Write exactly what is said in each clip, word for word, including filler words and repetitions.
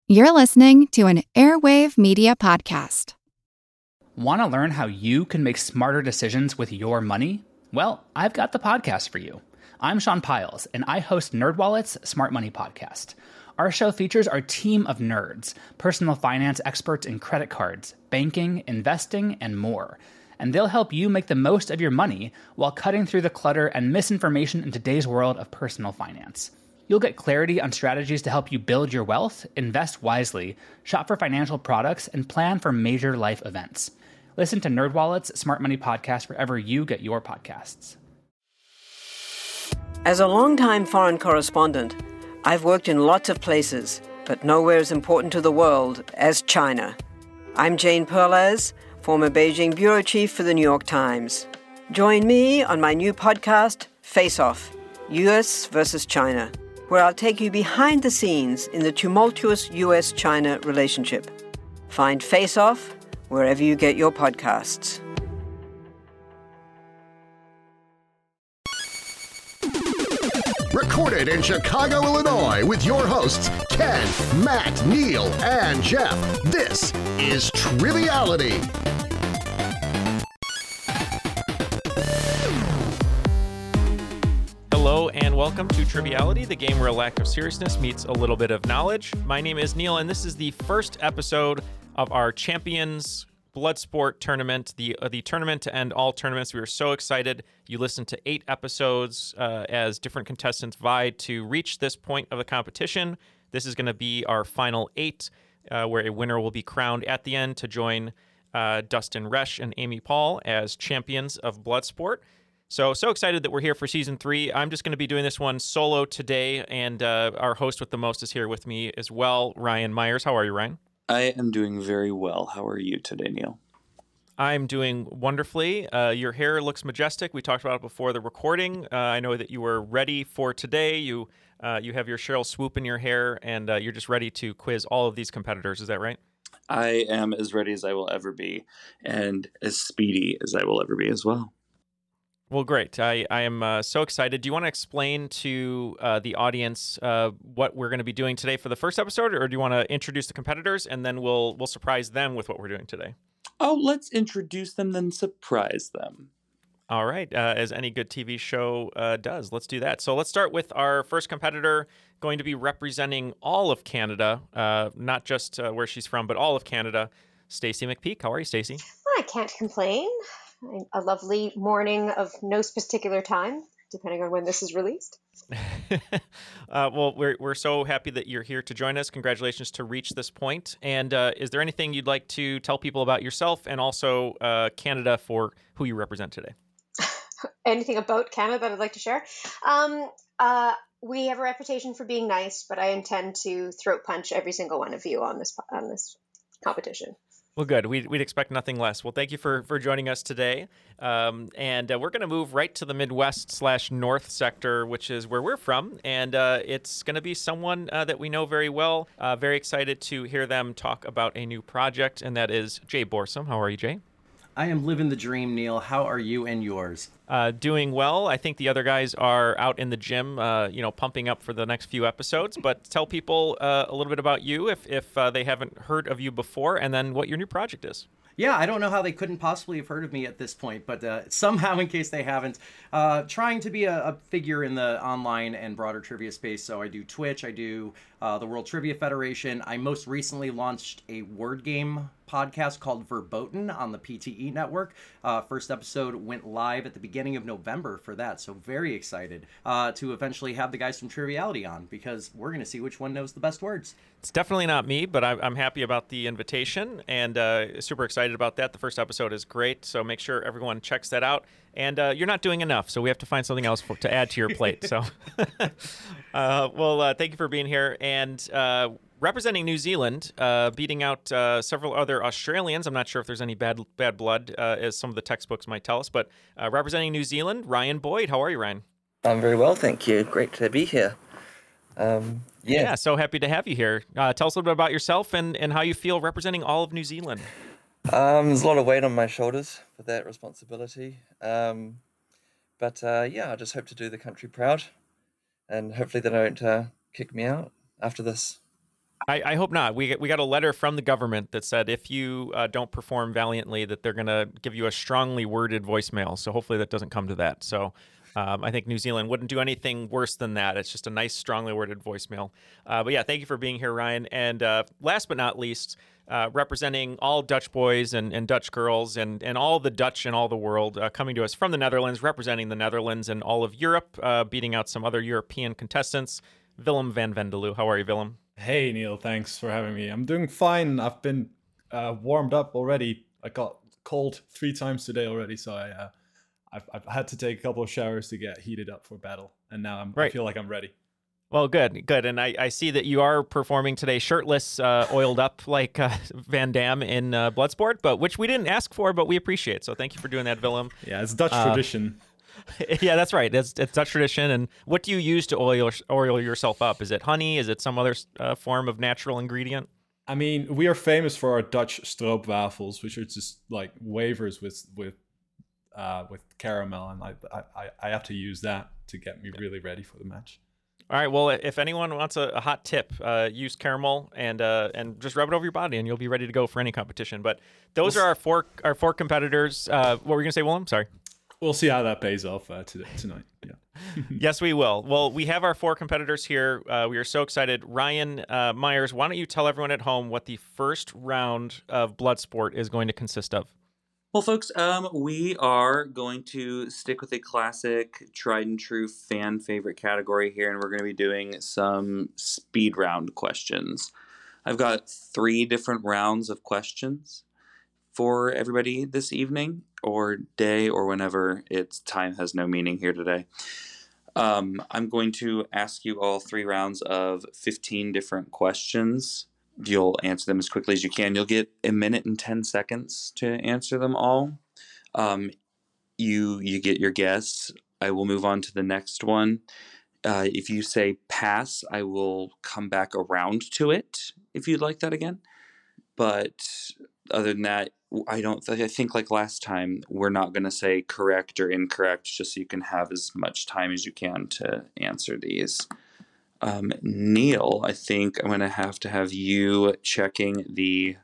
You're listening to an Airwave Media Podcast. Want to learn how you can make smarter decisions with your money? Well, I've got the podcast for you. I'm Sean Piles, and I host NerdWallet's Smart Money Podcast. Our show features our team of nerds, personal finance experts in credit cards, banking, investing, and more. And they'll help you make the most of your money while cutting through the clutter and misinformation in today's world of personal finance. You'll get clarity on strategies to help you build your wealth, invest wisely, shop for financial products, and plan for major life events. Listen to NerdWallet's Smart Money Podcast wherever you get your podcasts. As a longtime foreign correspondent, I've worked in lots of places, but nowhere as important to the world as China. I'm Jane Perlez, former Beijing bureau chief for the New York Times. Join me on my new podcast, Face Off, U S versus China, where I'll take you behind the scenes in the tumultuous U S China relationship. Find Face Off wherever you get your podcasts. Recorded in Chicago, Illinois, with your hosts, Ken, Matt, Neil, and Jeff. This is Triviality. Hello and welcome to Triviality, the game where a lack of seriousness meets a little bit of knowledge. My name is Neil, and this is the first episode of our Champions Bloodsport tournament, the uh, the tournament to end all tournaments. We were so excited. You listened to eight episodes uh, as different contestants vied to reach this point of the competition. This is going to be our final eight, uh, where a winner will be crowned at the end to join uh, Dustin Resch and Amy Paul as champions of Bloodsport. So, so excited that we're here for season three. I'm just going to be doing this one solo today, and uh, our host with the most is here with me as well, Ryan Myers. How are you, Ryan? I am doing very well. How are you today, Neil? I'm doing wonderfully. Uh, your hair looks majestic. We talked about it before the recording. Uh, I know that you were ready for today. You uh, you have your Cheryl Swoop in your hair, and uh, you're just ready to quiz all of these competitors. Is that right? I am as ready as I will ever be, and as speedy as I will ever be as well. Well, great. I, I am uh, so excited. Do you want to explain to uh, the audience uh, what we're going to be doing today for the first episode, or do you want to introduce the competitors and then we'll we'll surprise them with what we're doing today? Oh, let's introduce them, then surprise them. All right. Uh, as any good T V show uh, does, let's do that. So let's start with our first competitor, going to be representing all of Canada, uh, not just uh, where she's from, but all of Canada. Stacey McPeak. How are you, Stacey? I can't complain. A lovely morning of no particular time, depending on when this is released. uh, well, we're we're so happy that you're here to join us. Congratulations to reach this point. And uh, is there anything you'd like to tell people about yourself and also uh, Canada for who you represent today? Anything about Canada that I'd like to share? Um, uh, we have a reputation for being nice, but I intend to throat punch every single one of you on this on this competition. Well, good. We'd, we'd expect nothing less. Well, thank you for, for joining us today. Um, and uh, we're going to move right to the Midwest slash North sector, which is where we're from. And uh, it's going to be someone uh, that we know very well. Uh, very excited to hear them talk about a new project, and that is Jay Borsum. How are you, Jay? I am living the dream, Neil. How are you and yours? Uh, doing well. I think the other guys are out in the gym, uh, you know, pumping up for the next few episodes. But tell people uh, a little bit about you if, if uh, they haven't heard of you before, and then what your new project is. Yeah, I don't know how they couldn't possibly have heard of me at this point, but uh, somehow, in case they haven't, uh, trying to be a, a figure in the online and broader trivia space. So I do Twitch, I do uh, the World Trivia Federation. I most recently launched a word game podcast called Verboten on the P T E network. Uh, first episode went live at the beginning of November for that, so very excited uh, to eventually have the guys from Triviality on, because we're going to see which one knows the best words. It's definitely not me, but I'm happy about the invitation and uh, super excited about that. The first episode is great, so make sure everyone checks that out. And uh, you're not doing enough, so we have to find something else for, to add to your plate. So, uh, well, uh, thank you for being here. And uh, representing New Zealand, uh, beating out uh, several other Australians. I'm not sure if there's any bad bad blood, uh, as some of the textbooks might tell us. But uh, representing New Zealand, Ryan Boyd. How are you, Ryan? I'm very well, thank you. Great to be here. Um, yeah. yeah, so happy to have you here. Uh, tell us a little bit about yourself and, and how you feel representing all of New Zealand. Um, there's a lot of weight on my shoulders for that responsibility. Um, but uh, yeah, I just hope to do the country proud, and hopefully they don't uh, kick me out after this. I, I hope not. We we got a letter from the government that said if you uh, don't perform valiantly, that they're going to give you a strongly worded voicemail. So hopefully that doesn't come to that. So um, I think New Zealand wouldn't do anything worse than that. It's just a nice, strongly worded voicemail. Uh, but yeah, thank you for being here, Ryan. And uh, last but not least, uh, representing all Dutch boys and, and Dutch girls and, and all the Dutch in all the world, uh, coming to us from the Netherlands, representing the Netherlands and all of Europe, uh, beating out some other European contestants, Willem van Vendeloo. How are you, Willem? Hey, Neil. Thanks for having me. I'm doing fine. I've been uh, warmed up already. I got cold three times today already, so I, uh, I've, I've had to take a couple of showers to get heated up for battle, and now I'm, right. I feel like I'm ready. Well, good, good. And I, I see that you are performing today shirtless, uh, oiled up like uh, Van Damme in uh, Bloodsport, but which we didn't ask for, but we appreciate. So thank you for doing that, Willem. Yeah, it's Dutch uh, tradition. Yeah, that's right. It's, it's Dutch tradition. And what do you use to oil oil yourself up? Is it honey? Is it some other uh, form of natural ingredient? I mean, we are famous for our Dutch stroopwafels, which are just like wafers with with uh, with caramel, and I, I I have to use that to get me really ready for the match. All right. Well, if anyone wants a, a hot tip, uh, use caramel and uh, and just rub it over your body, and you'll be ready to go for any competition. But those are our four our four competitors. Uh, what were you gonna say, Willem? Sorry. We'll see how that pays off uh, today, tonight. Yeah. Yes, we will. Well, we have our four competitors here. Uh, we are so excited. Ryan uh, Myers, why don't you tell everyone at home what the first round of Bloodsport is going to consist of? Well, folks, um, we are going to stick with a classic, tried and true fan favorite category here, and we're going to be doing some speed round questions. I've got three different rounds of questions for everybody this evening or day or whenever. It's time has no meaning here today. Um, I'm going to ask you all three rounds of fifteen different questions. You'll answer them as quickly as you can. You'll get a minute and ten seconds to answer them all. Um, you you get your guess. I will move on to the next one. Uh, if you say pass, I will come back around to it if you'd like that again. But other than that, I don't th- I think like last time, we're not going to say correct or incorrect, just so you can have as much time as you can to answer these. Um, Neil, I think I'm going to have to have you checking the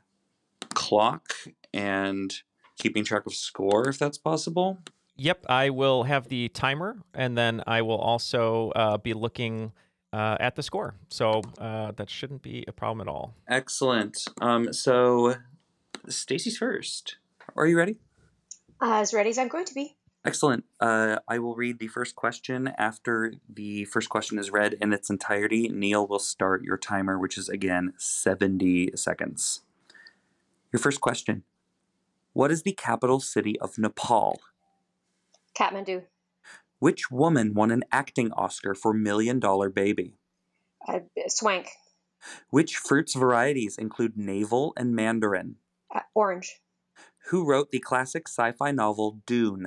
clock and keeping track of score, if that's possible. Yep, I will have the timer, and then I will also uh, be looking uh, at the score. So uh, that shouldn't be a problem at all. Excellent. Um, so Stacy's first. Are you ready? Uh, as ready as I'm going to be. Excellent. Uh, I will read the first question. After the first question is read in its entirety, Neil will start your timer, which is, again, seventy seconds. Your first question. What is the capital city of Nepal? Kathmandu. Which woman won an acting Oscar for Million Dollar Baby? Uh, Swank. Which fruits varieties include navel and mandarin? Uh, orange. Who wrote the classic sci-fi novel Dune?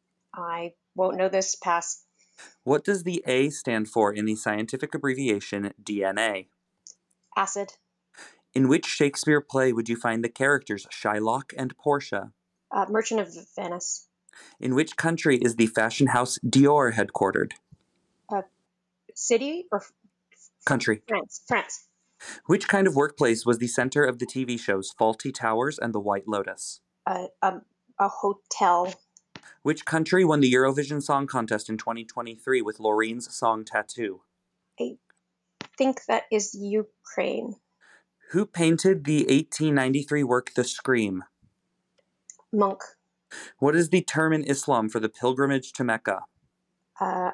I won't know this. Pass. What does the A stand for in the scientific abbreviation D N A? Acid. In which Shakespeare play would you find the characters Shylock and Portia? Uh, Merchant of Venice. In which country is the fashion house Dior headquartered? Uh, city or country? France. France. Which kind of workplace was the center of the T V shows Fawlty Towers and The White Lotus? Uh, um, a hotel. Which country won the Eurovision Song Contest in twenty twenty-three with Loreen's song Tattoo? I think that is Ukraine. Who painted the eighteen ninety-three work The Scream? Monk. What is the term in Islam for the pilgrimage to Mecca? Uh,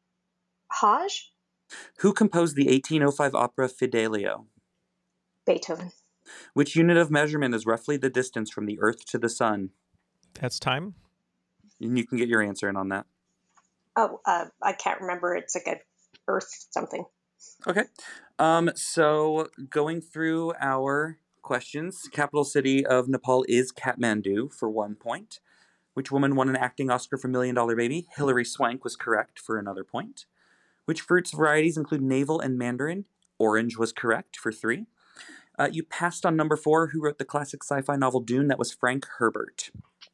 Hajj? Who composed the eighteen oh five opera Fidelio? Beethoven. Which unit of measurement is roughly the distance from the Earth to the Sun? That's time. And you can get your answer in on that. Oh, uh, I can't remember. It's like a Earth something. Okay. Um, so going through our questions, capital city of Nepal is Kathmandu for one point. Which woman won an acting Oscar for Million Dollar Baby? Hilary Swank was correct for another point. Which fruits varieties include navel and mandarin? Orange was correct for three. Uh, you passed on number four. Who wrote the classic sci-fi novel Dune? That was Frank Herbert.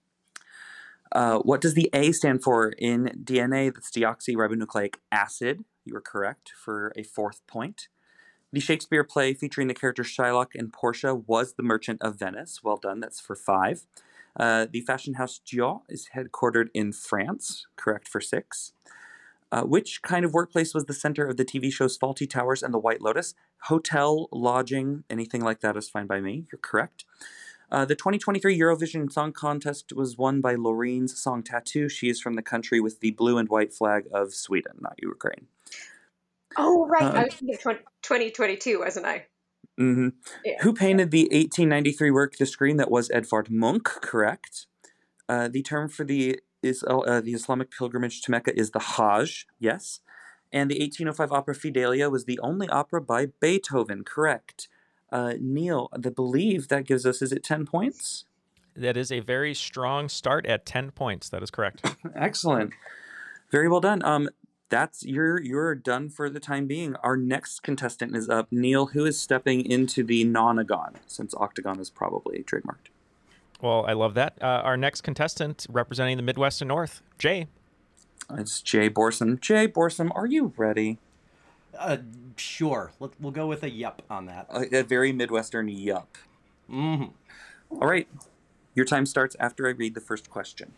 Uh, what does the A stand for in D N A? That's deoxyribonucleic acid. You were correct for a fourth point. The Shakespeare play featuring the characters Shylock and Portia was The Merchant of Venice. Well done. That's for five. Uh, the fashion house Dior is headquartered in France. Correct for six. Uh, which kind of workplace was the center of the T V shows Fawlty Towers and The White Lotus? Hotel, lodging, anything like that is fine by me. You're correct. Uh, the twenty twenty-three Eurovision Song Contest was won by Lorene's song Tattoo. She is from the country with the blue and white flag of Sweden, not Ukraine. Oh, right. Um, I was thinking twenty twenty-two, wasn't I? Mm-hmm. Yeah. Who painted the eighteen ninety-three work The Scream? That was Edvard Munch, correct. Uh, the term for the is uh, the Islamic pilgrimage to Mecca is the Hajj, yes. And the eighteen oh five opera Fidelia was the only opera by Beethoven, correct. Uh, Neil, I believe that gives us, is it ten points? That is a very strong start at ten points. That is correct. Excellent. Very well done. Um, that's you're you're done for the time being. Our next contestant is up. Neil, who is stepping into the nonagon, since octagon is probably trademarked. Well, I love that. Uh, our next contestant representing the Midwest and North, Jay. It's Jay Borsom. Jay Borsom, are you ready? Uh, sure. Let, we'll go with a yup on that. A, a very Midwestern yup. Mm-hmm. All right. Your time starts after I read the first question.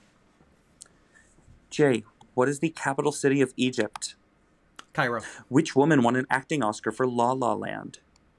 Jay, what is the capital city of Egypt? Cairo. Which woman won an acting Oscar for La La Land?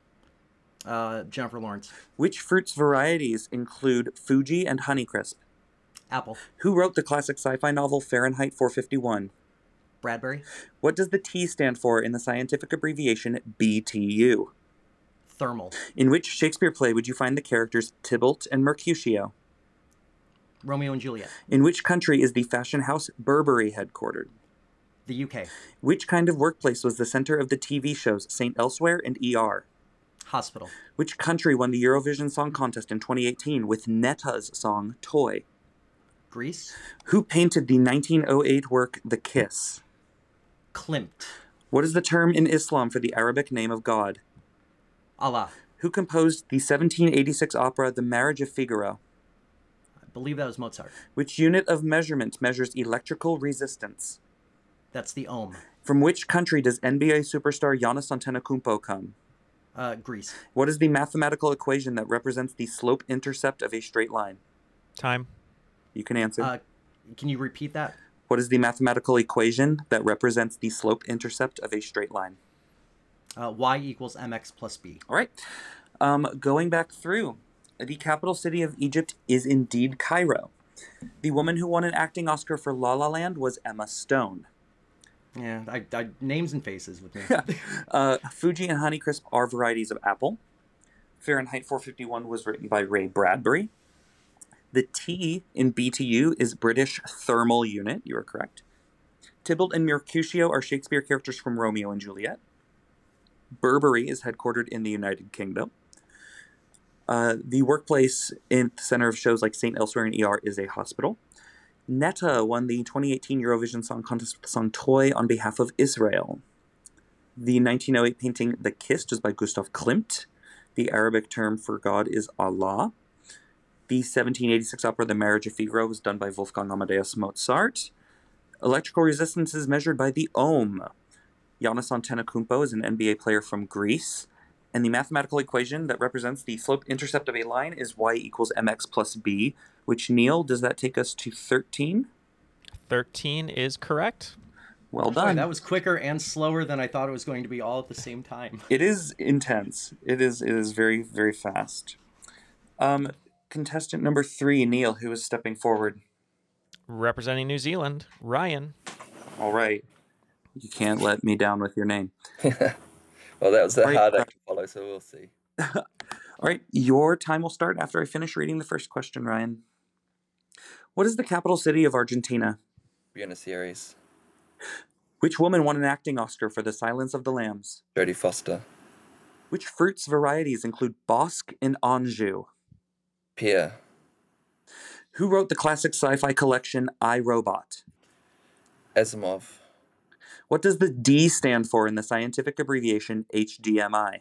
Uh, Jennifer Lawrence. Which fruits varieties include Fuji and Honeycrisp? Apple. Who wrote the classic sci-fi novel Fahrenheit four fifty-one? Bradbury. What does the T stand for in the scientific abbreviation B T U? Thermal. In which Shakespeare play would you find the characters Tybalt and Mercutio? Romeo and Juliet. In which country is the fashion house Burberry headquartered? The U K. Which kind of workplace was the center of the T V shows Saint Elsewhere and E R? Hospital. Which country won the Eurovision Song Contest in twenty eighteen with Neta's song Toy? Greece. Who painted the nineteen oh eight work The Kiss? Klimt. What is the term in Islam for the Arabic name of God? Allah. Who composed the seventeen eighty-six opera The Marriage of Figaro? I believe that was Mozart. Which unit of measurement measures electrical resistance? That's the ohm. From which country does N B A superstar Giannis Antetokounmpo come? Uh, Greece. What is the mathematical equation that represents the slope-intercept of a straight line? Time. You can answer. Uh, can you repeat that? What is the mathematical equation that represents the slope-intercept of a straight line? Uh, y equals mx plus b. All right. Um, going back through, the capital city of Egypt is indeed Cairo. The woman who won an acting Oscar for La La Land was Emma Stone. Yeah, I, I, names and faces with me. uh, Fuji and Honeycrisp are varieties of apple. Fahrenheit four fifty-one was written by Ray Bradbury. The T in B T U is British Thermal Unit. You are correct. Tybalt and Mercutio are Shakespeare characters from Romeo and Juliet. Burberry is headquartered in the United Kingdom. Uh, the workplace in the center of shows like Saint Elsewhere and E R is a hospital. Netta won the twenty eighteen Eurovision Song Contest with the song Toy on behalf of Israel. The nineteen oh eight painting The Kiss is by Gustav Klimt. The Arabic term for God is Allah. The seventeen eighty-six opera The Marriage of Figaro was done by Wolfgang Amadeus Mozart. Electrical resistance is measured by the ohm. Giannis Antetokounmpo is an N B A player from Greece. And the mathematical equation that represents the slope-intercept of a line is y equals mx plus b, which, Neil, does that take us to thirteen? thirteen is correct. Well Boy, done. that was quicker and slower than I thought it was going to be all at the same time. It is intense. It is it is very, very fast. Um, contestant number three, Neil, who is stepping forward. Representing New Zealand, Ryan. All right. You can't let me down with your name. Well, that was a Right, hard right. act to follow, so we'll see. All right. Your time will start after I finish reading the first question, Ryan. What is the capital city of Argentina? Buenos Aires. Which woman won an acting Oscar for The Silence of the Lambs? Jodie Foster. Which fruits varieties include Bosc and Anjou? Pear. Who wrote the classic sci-fi collection I, Robot? Asimov. What does the D stand for in the scientific abbreviation H D M I?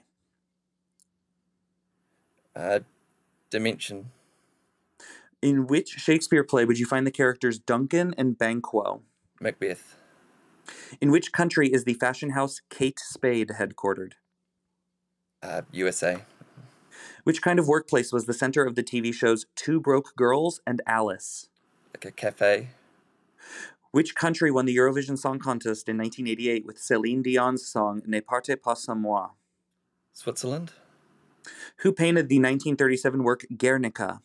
Uh, Dimension. In which Shakespeare play would you find the characters Duncan and Banquo? Macbeth. In which country is the fashion house Kate Spade headquartered? Uh, U S A. Which kind of workplace was the center of the T V shows Two Broke Girls and Alice? Like a cafe. Which country won the Eurovision Song Contest in nineteen eighty-eight with Celine Dion's song Ne partez pas sans moi? Switzerland. Who painted the nineteen thirty-seven work Guernica?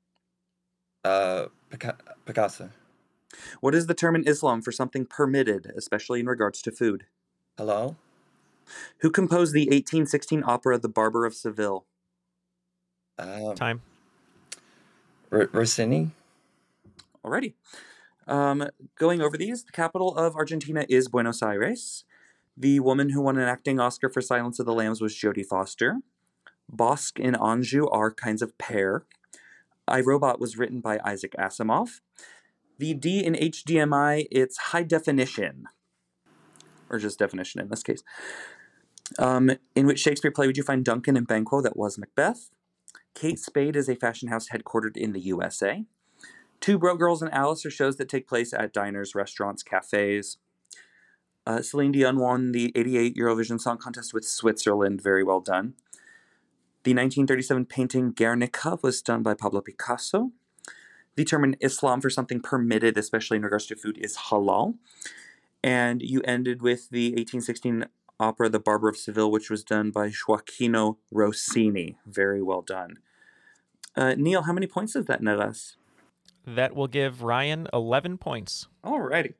Uh, Pica- Picasso. What is the term in Islam for something permitted, especially in regards to food? Halal. Who composed the eighteen sixteen opera The Barber of Seville? Um, Time. R- Rossini. Alrighty. Um, going over these, the capital of Argentina is Buenos Aires. The woman who won an acting Oscar for Silence of the Lambs was Jodie Foster. Bosque and Anjou are kinds of pear. iRobot was written by Isaac Asimov. The D in H D M I, it's high definition. Or just definition in this case. Um, in which Shakespeare play would you find Duncan and Banquo? That was Macbeth. Kate Spade is a fashion house headquartered in the U S A. Two Broke Girls and Alice are shows that take place at diners, restaurants, cafes. Uh, Celine Dion won the eighty-eight Eurovision Song Contest with Switzerland. Very well done. The nineteen thirty-seven painting Guernica was done by Pablo Picasso. The term in Islam for something permitted, especially in regards to food, is halal. And you ended with the eighteen sixteen opera The Barber of Seville, which was done by Gioacchino Rossini. Very well done. Uh, Neil, how many points does that net us? That will give Ryan eleven points. Alrighty.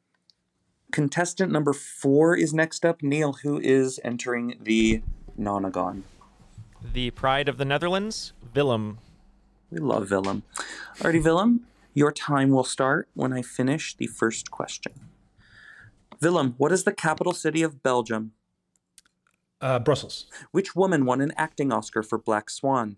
Contestant number four is next up. Neil, who is entering the nonagon? The pride of the Netherlands, Willem. We love Willem. Alrighty, Willem, your time will start when I finish the first question. Willem, what is the capital city of Belgium? Uh, Brussels. Which woman won an acting Oscar for Black Swan?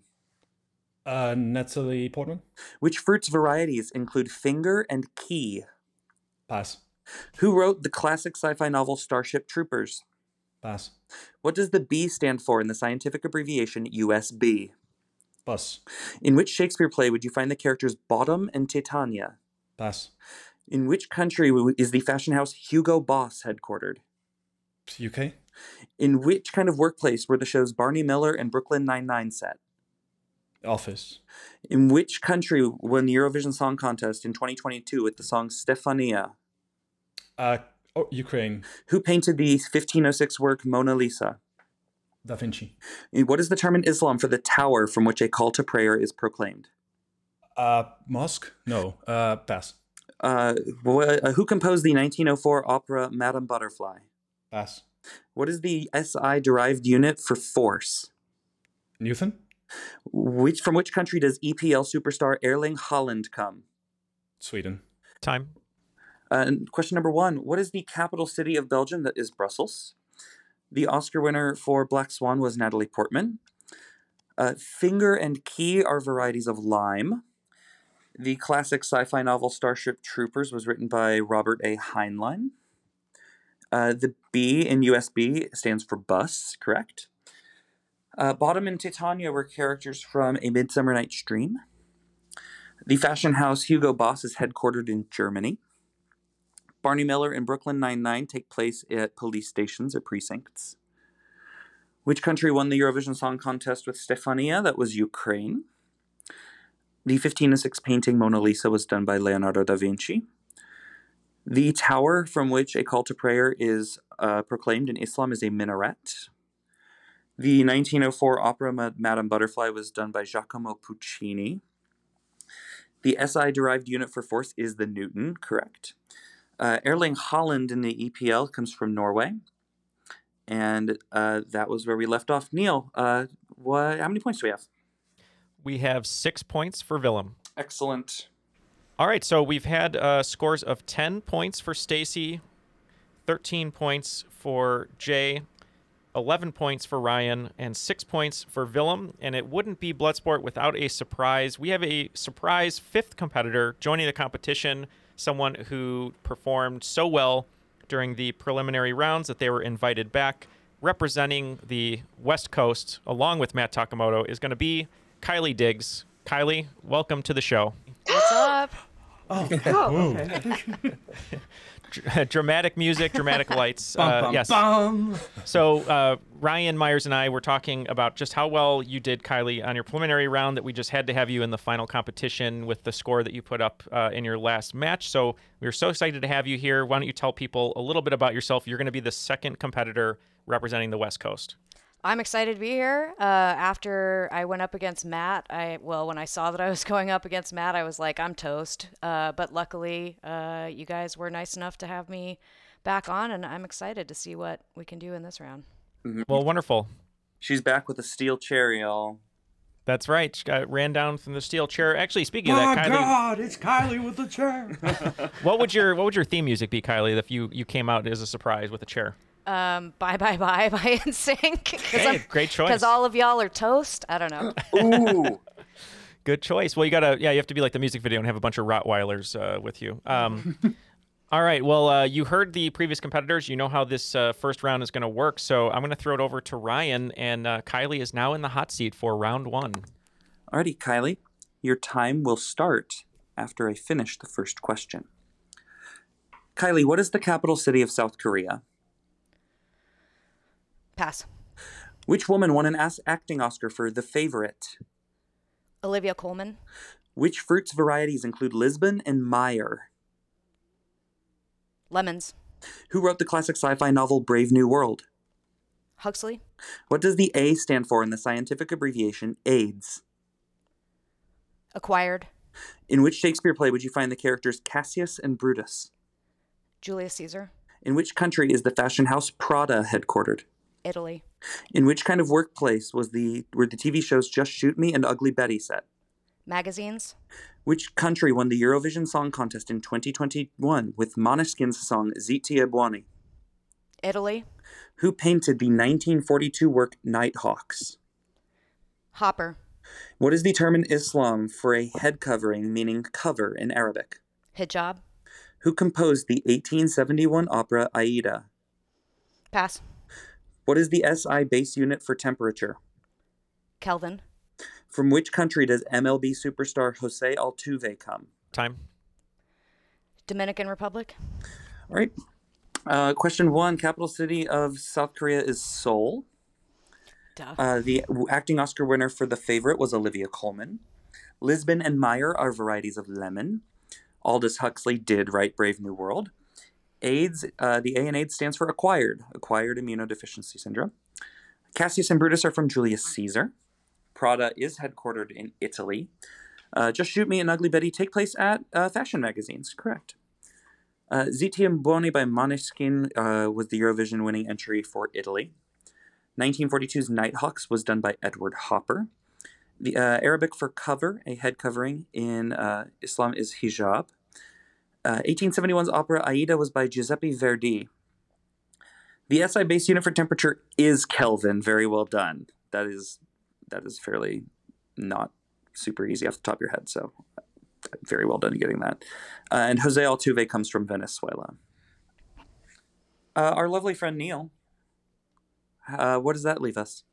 Uh, Natalie Portman. Which fruits varieties include finger and key? Pass. Who wrote the classic sci-fi novel Starship Troopers? Pass. What does the B stand for in the scientific abbreviation U S B? Bus. In which Shakespeare play would you find the characters Bottom and Titania? Pass. In which country is the fashion house Hugo Boss headquartered? U K. In which kind of workplace were the shows Barney Miller and Brooklyn Nine-Nine set? Office. In which country won the Eurovision Song Contest in twenty twenty-two with the song Stefania? Uh, oh, Ukraine. Who painted the fifteen oh six work Mona Lisa? Da Vinci. What is the term in Islam for the tower from which a call to prayer is proclaimed? Uh, mosque? No. Uh, pass. Uh, wh- uh, who composed the nineteen oh four opera Madame Butterfly? Pass. What is the S I-derived unit for force? Newton? Which From which country does E P L superstar Erling Haaland come? Sweden. Time. Uh, question number one. What is the capital city of Belgium? That is Brussels. The Oscar winner for Black Swan was Natalie Portman. Uh, finger and key are varieties of lime. The classic sci-fi novel Starship Troopers was written by Robert A. Heinlein. Uh, the B in U S B stands for bus, correct? Uh, Bottom and Titania were characters from A Midsummer Night's Dream. The fashion house Hugo Boss is headquartered in Germany. Barney Miller and Brooklyn Nine-Nine take place at police stations or precincts. Which country won the Eurovision Song Contest with Stefania? That was Ukraine. The fifteen oh six painting Mona Lisa was done by Leonardo da Vinci. The tower from which a call to prayer is uh, proclaimed in Islam is a minaret. The nineteen oh four opera Madame Butterfly was done by Giacomo Puccini. The S I-derived unit for force is the Newton, correct. Uh, Erling Haaland in the E P L comes from Norway. And uh, that was where we left off. Neil, uh, what? How many points do we have? We have six points for Willem. Excellent. All right, so we've had uh, scores of ten points for Stacy, thirteen points for Jay, eleven points for Ryan, and six points for Willem. And it wouldn't be Bloodsport without a surprise. We have a surprise fifth competitor joining the competition, someone who performed so well during the preliminary rounds that they were invited back. Representing the West Coast, along with Matt Takamoto, is going to be Kylie Diggs. Kylie, welcome to the show. What's up? Oh, Oh. okay. Dramatic music, dramatic lights. Bum, uh, bum, yes. bum. So uh, Ryan Myers and I were talking about just how well you did, Kylie, on your preliminary round, that we just had to have you in the final competition with the score that you put up uh, in your last match. So we were so excited to have you here. Why don't you tell people a little bit about yourself? You're going to be the second competitor representing the West Coast. I'm excited to be here. Uh, after I went up against Matt, I well, when I saw that I was going up against Matt, I was like, I'm toast. Uh, but luckily, uh, you guys were nice enough to have me back on, and I'm excited to see what we can do in this round. Mm-hmm. Well, wonderful. She's back with a steel chair, y'all. That's right. She got ran down from the steel chair. Actually, speaking My of that, Kylie, God, it's Kylie with the chair. what would your what would your theme music be, Kylie, if you, you came out as a surprise with a chair? Um, bye bye bye by N Sync. Hey, great choice. Because all of y'all are toast. I don't know. Ooh. Good choice. Well, you gotta, yeah, you have to be like the music video and have a bunch of Rottweilers uh, with you. Um, all right. Well, uh, you heard the previous competitors. You know how this uh, first round is going to work. So I'm going to throw it over to Ryan, and uh, Kylie is now in the hot seat for round one. Alrighty, Kylie, your time will start after I finish the first question. Kylie, what is the capital city of South Korea? Pass. Which woman won an as- acting Oscar for The Favorite? Olivia Colman. Which fruits varieties include Lisbon and Meyer? Lemons. Who wrote the classic sci-fi novel Brave New World? Huxley. What does the A stand for in the scientific abbreviation AIDS? Acquired. In which Shakespeare play would you find the characters Cassius and Brutus? Julius Caesar. In which country is the fashion house Prada headquartered? Italy. In which kind of workplace was the were the T V shows Just Shoot Me and Ugly Betty set? Magazines. Which country won the Eurovision Song Contest in twenty twenty-one with Måneskin's song Ziti e Buoni? Italy. Who painted the nineteen forty-two work Nighthawks? Hopper. What is the term in Islam for a head covering meaning cover in Arabic? Hijab. Who composed the eighteen seventy-one opera Aida? Pass. What is the S I base unit for temperature? Kelvin. From which country does M L B superstar Jose Altuve come? Time. Dominican Republic. All right. Uh, question one. Capital city of South Korea is Seoul. Duh. Uh, the acting Oscar winner for The Favorite was Olivia Colman. Lisbon and Meyer are varieties of lemon. Aldous Huxley did write Brave New World. AIDS, uh, the A in AIDS stands for acquired, acquired immunodeficiency syndrome. Cassius and Brutus are from Julius Caesar. Prada is headquartered in Italy. Uh, Just Shoot Me and Ugly Betty take place at uh, fashion magazines, correct. Uh, Ziti e Buoni by Måneskin uh, was the Eurovision winning entry for Italy. nineteen forty-two's Nighthawks was done by Edward Hopper. The uh, Arabic for cover, a head covering in uh, Islam, is hijab. Uh, eighteen seventy-one's opera Aida was by Giuseppe Verdi. The S I base unit for temperature is Kelvin. Very well done. That is that is fairly not super easy off the top of your head, so very well done getting that. Uh, and Jose Altuve comes from Venezuela. Uh, our lovely friend Neil, uh, what does that leave us?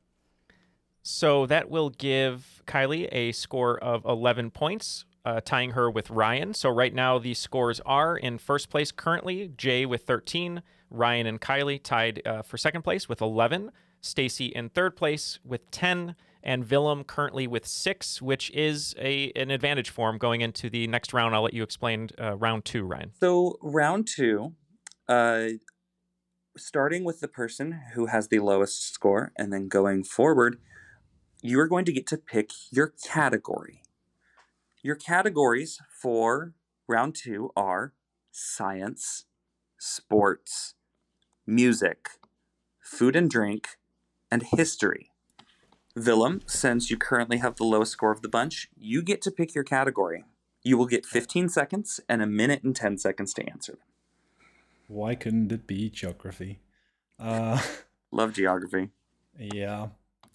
So that will give Kylie a score of eleven points, uh, tying her with Ryan. So right now the scores are in first place currently, Jay with thirteen, Ryan and Kylie tied uh, for second place with eleven, Stacy in third place with ten, and Willem currently with six, which is a an advantage for him going into the next round. I'll let you explain uh, round two, Ryan. So round two, uh, starting with the person who has the lowest score and then going forward, you are going to get to pick your category. Your categories for round two are science, sports, music, food and drink, and history. Willem, since you currently have the lowest score of the bunch, you get to pick your category. You will get fifteen seconds and a minute and ten seconds to answer them. Why couldn't it be geography? Uh, Love geography. Yeah.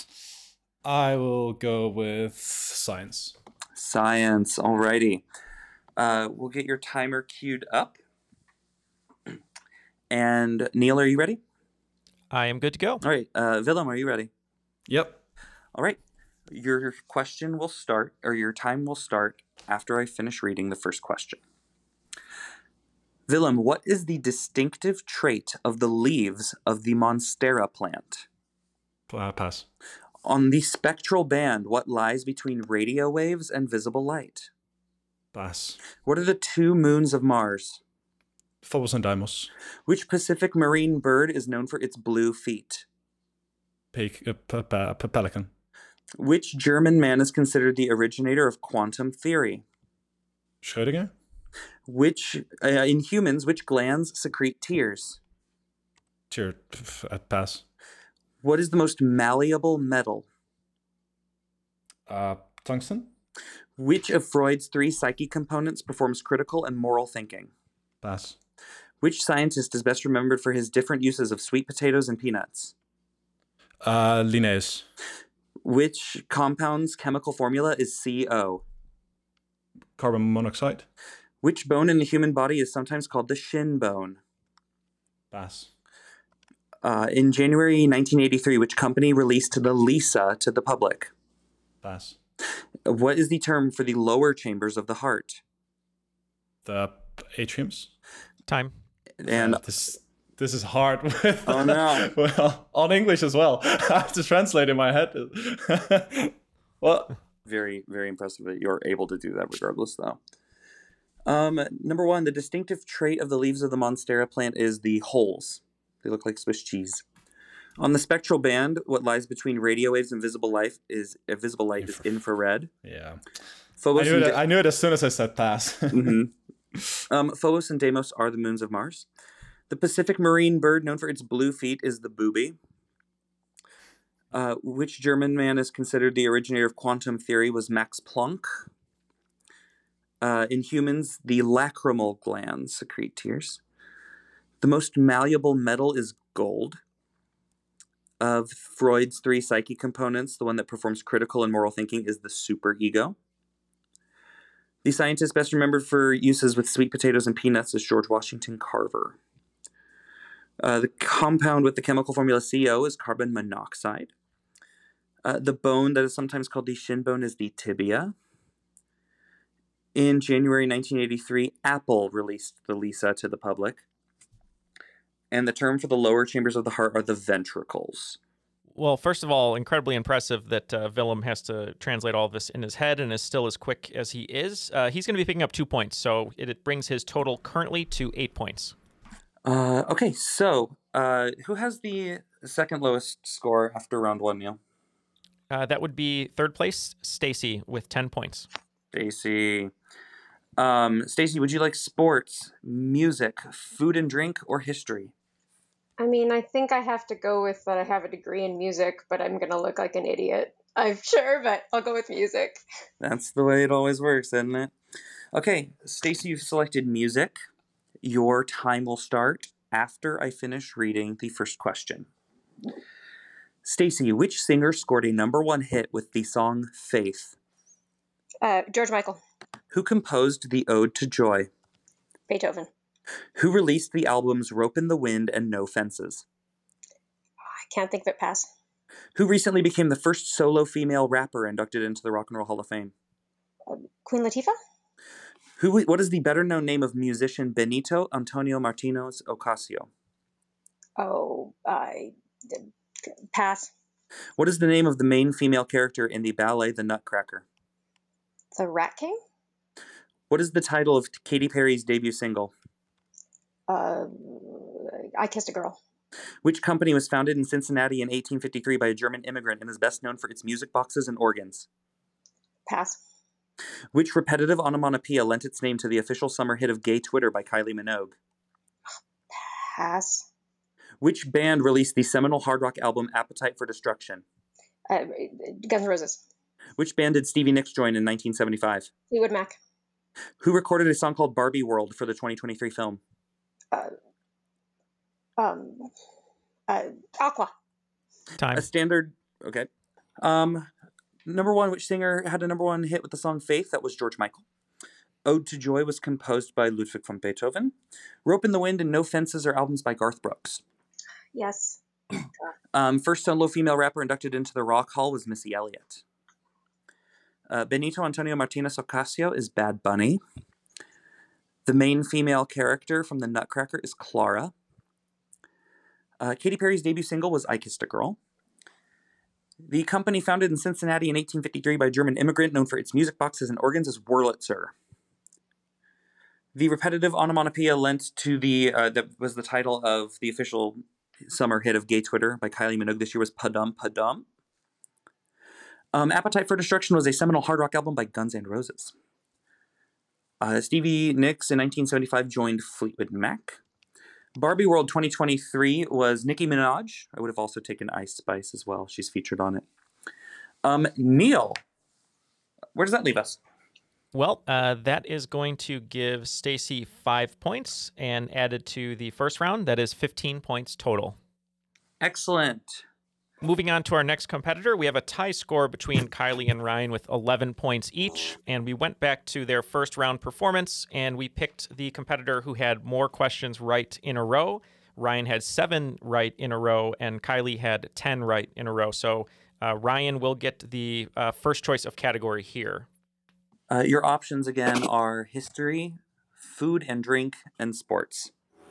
I will go with science. Science, alrighty. Uh, we'll get your timer queued up. And Neil, are you ready? I am good to go. All right. Uh, Willem, are you ready? Yep. All right. Your question will start, or your time will start after I finish reading the first question. Willem, what is the distinctive trait of the leaves of the Monstera plant? Uh, pass. On the spectral band, what lies between radio waves and visible light? Pass. What are the two moons of Mars? Phobos and Deimos. Which Pacific marine bird is known for its blue feet? Pe- uh, pe- pe- pe- pelican. Which German man is considered the originator of quantum theory? Schrödinger. Which, uh, in humans, which glands secrete tears? Tear. F- uh, pass. What is the most malleable metal? Uh, tungsten. Which of Freud's three psyche components performs critical and moral thinking? Pass. Which scientist is best remembered for his different uses of sweet potatoes and peanuts? Uh, Linnaeus. Which compound's chemical formula is C O? Carbon monoxide. Which bone in the human body is sometimes called the shin bone? Pass. Uh, in January nineteen eighty-three, which company released the Lisa to the public? Pass. What is the term for the lower chambers of the heart? The atriums. Time. And uh, this this is hard. With, oh no! Well, on English as well. I have to translate in my head. Well, very very impressive that you're able to do that, regardless, though. Um, number one, the distinctive trait of the leaves of the Monstera plant is the holes. They look like Swiss cheese. On the spectral band, what lies between radio waves and visible light is uh, visible light Infra- is infrared. Yeah. Phobos I knew, it, De- I knew it as soon as I said pass. mm-hmm. um, Phobos and Deimos are the moons of Mars. The Pacific marine bird known for its blue feet is the booby. Uh, which German man is considered the originator of quantum theory was Max Planck. Uh, in humans, the lacrimal glands secrete tears. The most malleable metal is gold. Of Freud's three psyche components, the one that performs critical and moral thinking is the superego. The scientist best remembered for uses with sweet potatoes and peanuts is George Washington Carver. Uh, the compound with the chemical formula C O is carbon monoxide. Uh, the bone that is sometimes called the shin bone is the tibia. In January nineteen eighty-three, Apple released the Lisa to the public. And the term for the lower chambers of the heart are the ventricles. Well, first of all, incredibly impressive that uh, Willem has to translate all of this in his head and is still as quick as he is. Uh, he's going to be picking up two points, so it, it brings his total currently to eight points. Uh, okay, so uh, who has the second lowest score after round one, Neil? Uh, that would be third place, Stacy, with ten points. Stacy. Um, Stacy, would you like sports, music, food and drink, or history? I mean, I think I have to go with that I have a degree in music, but I'm going to look like an idiot. I'm sure, but I'll go with music. That's the way it always works, isn't it? Okay, Stacy, you've selected music. Your time will start after I finish reading the first question. Stacy, which singer scored a number one hit with the song Faith? Uh, George Michael. Who composed the Ode to Joy? Beethoven. Who released the albums Rope in the Wind and No Fences? I can't think of it. Pass. Who recently became the first solo female rapper inducted into the Rock and Roll Hall of Fame? Uh, Queen Latifah? Who? What is the better-known name of musician Benito Antonio Martinez Ocasio? Oh, I... Uh, pass. What is the name of the main female character in the ballet The Nutcracker? The Rat King? What is the title of Katy Perry's debut single? Uh, I Kissed a Girl. Which company was founded in Cincinnati in eighteen fifty-three by a German immigrant and is best known for its music boxes and organs? Pass. Which repetitive onomatopoeia lent its name to the official summer hit of Gay Twitter by Kylie Minogue? Pass. Which band released the seminal hard rock album Appetite for Destruction? Uh, Guns N' Roses. Which band did Stevie Nicks join in nineteen seventy-five? Fleetwood Mac. Who recorded a song called Barbie World for the twenty twenty-three film? Uh, um, uh, Aqua. Time. A standard, okay. Um, number one, which singer had a number one hit with the song Faith? That was George Michael. Ode to Joy was composed by Ludwig van Beethoven. Rope in the Wind and No Fences are albums by Garth Brooks. Yes. um, first solo female rapper inducted into the Rock Hall was Missy Elliott. Uh, Benito Antonio Martinez Ocasio is Bad Bunny. The main female character from the Nutcracker is Clara. Uh, Katy Perry's debut single was I Kissed a Girl. The company, founded in Cincinnati in eighteen fifty-three by a German immigrant known for its music boxes and organs, is Wurlitzer. The repetitive onomatopoeia lent to the, uh, that was the title of the official summer hit of gay Twitter by Kylie Minogue this year, was Padum Padum. Um, Appetite for Destruction was a seminal hard rock album by Guns N' Roses. Uh, Stevie Nicks in nineteen seventy-five joined Fleetwood Mac. Barbie World twenty twenty-three was Nicki Minaj. I would have also taken Ice Spice as well. She's featured on it. Um, Neil, where does that leave us? Well, uh, that is going to give Stacy five points, and added to the first round, that is fifteen points total. Excellent. Moving on to our next competitor, we have a tie score between Kylie and Ryan with eleven points each, and we went back to their first round performance, and we picked the competitor who had more questions right in a row. Ryan had seven right in a row, and Kylie had ten right in a row. So uh, Ryan will get the uh, first choice of category here. Uh, your options again are history, food and drink, and sports.